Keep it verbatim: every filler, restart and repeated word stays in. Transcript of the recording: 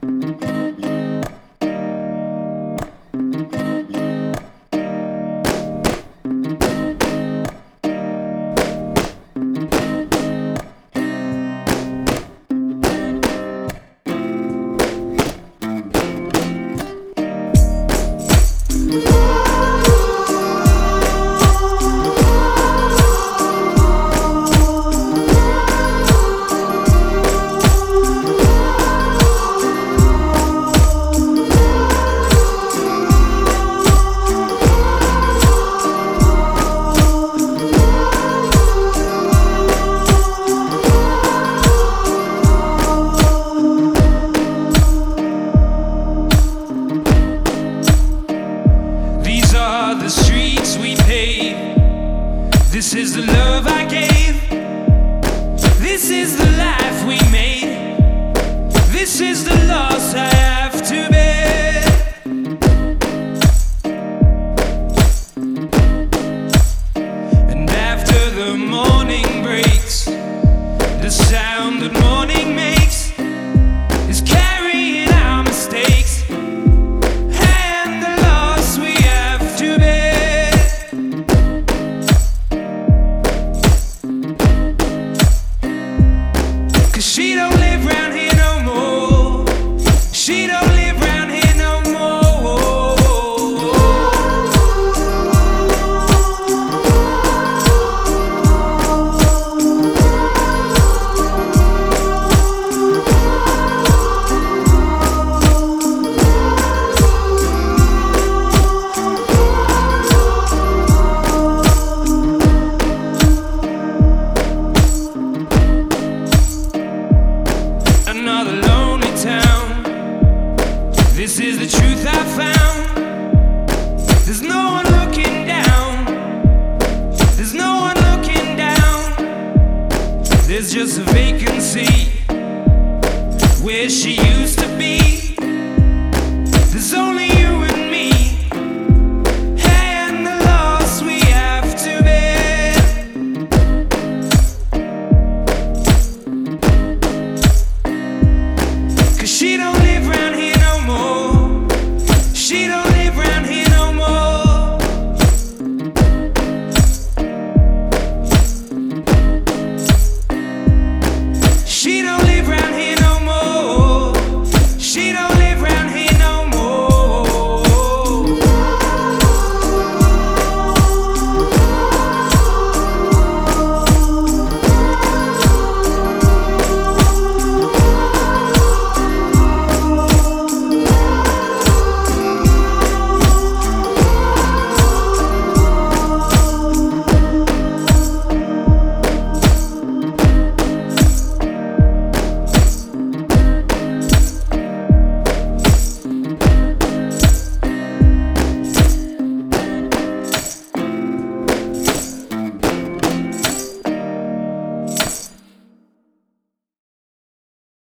The streets we pave. This is the love I gave. This is the life we made. This is the loss I have to bear. And after the morning breaks, the sound that morning makes is carrying our mistakes. She don't live round here no more. She don't live round here no more. Another lonely town. This is the truth I found. There's no one looking down. There's no one looking down. There's just a vacancy where she